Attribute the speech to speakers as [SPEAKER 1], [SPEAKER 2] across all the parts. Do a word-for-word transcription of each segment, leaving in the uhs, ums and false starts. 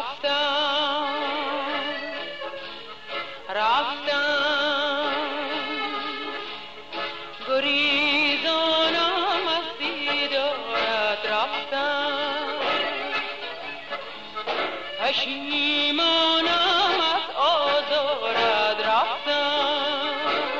[SPEAKER 1] رفتم رفتم گریزانم از دیدارت رفتم پشیمانم از آزارت رفتم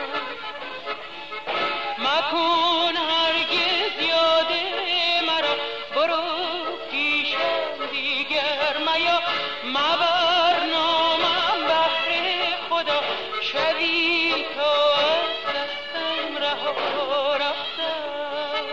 [SPEAKER 1] مکن هرگز یاد مرا برو پیشم دیگر میا مبر نامم بهر خدا شبی تا از دستم رها رفتم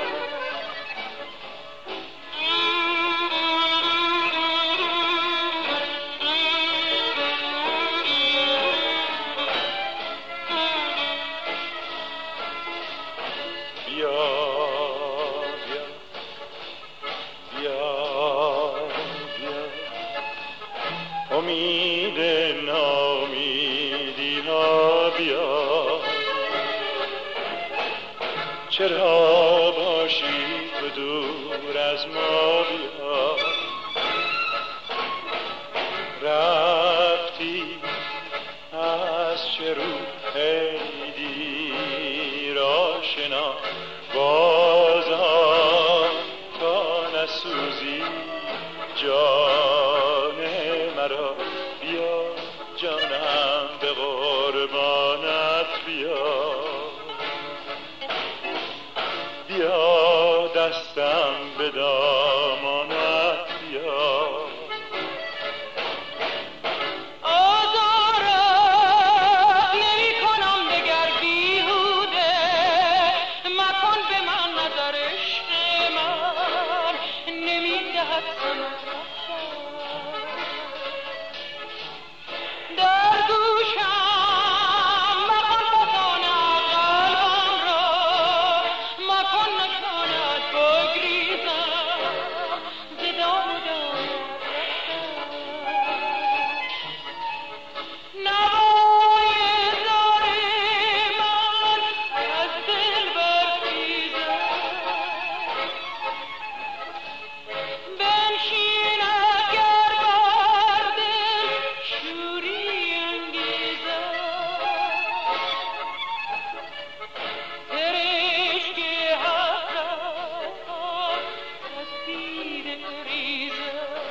[SPEAKER 2] امید نامیدی ها بیا چرا باشی تو دور از ما بیا رفتی از چه رو دیر آشنا بازم تا نسوزی جان مرا بیا جانم به قربانت بیا بیا دستم به دامانت بیا
[SPEAKER 1] آزارم نمی کنم دگر بیهوده مکن به من نظر عشق من نمی دهد سمر در گوشم مکن بزانم قلبم را مکن نشاند بگریزم ز دام و دانت نوای زار من از دل برخیزد بنشین اگر بر دل شوری انگیزد سرشک حسرت ها از دیده ریزد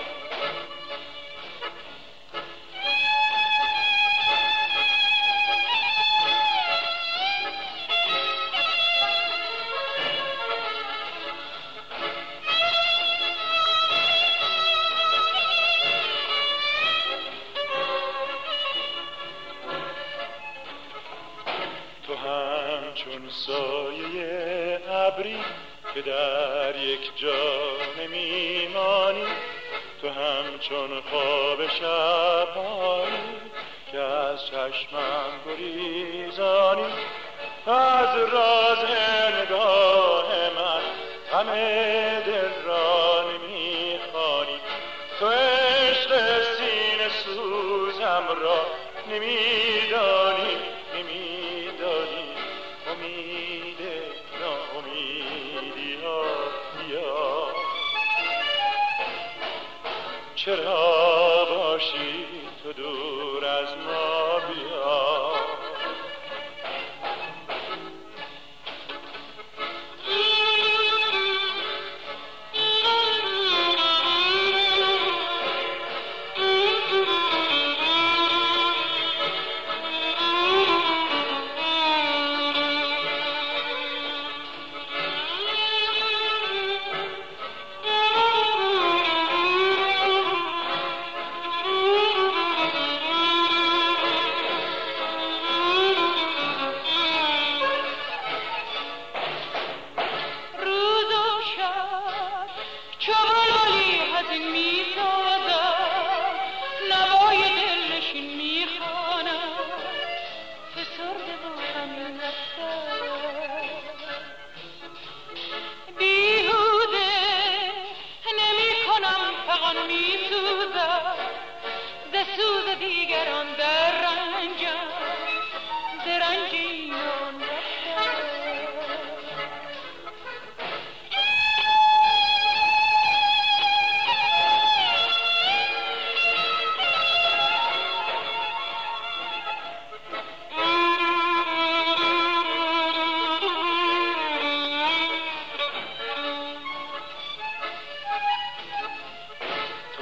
[SPEAKER 2] تو همچون سایه ابری که در یک جا نمیمانی تو همچون خواب شبانی که از چشمم گریزانی از راز نگاه من همه دل را نمیخوانی تو عشق سینه سوزم را نمیدانی نمیدانی امید ناامیدی ها بیا چرا باشی تو دور از ما بیا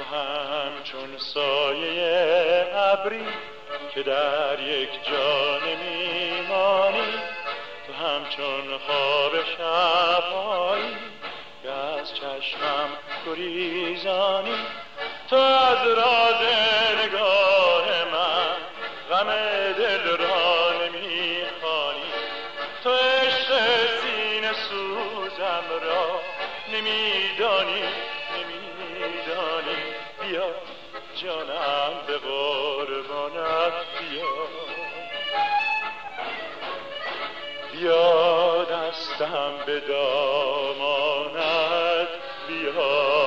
[SPEAKER 2] همچون سایه ابری که در یک جا نمیمانی، تو همچون خواب شب‌هایی که از چشمم گریزانی. تو از راز نگاه من غم دل را نمیخوانی، تو عشق سینه سوزم را نمیدانی نمیدانی. بیا جانم به قربانت بیا، بیا دستم به دامانت بیا.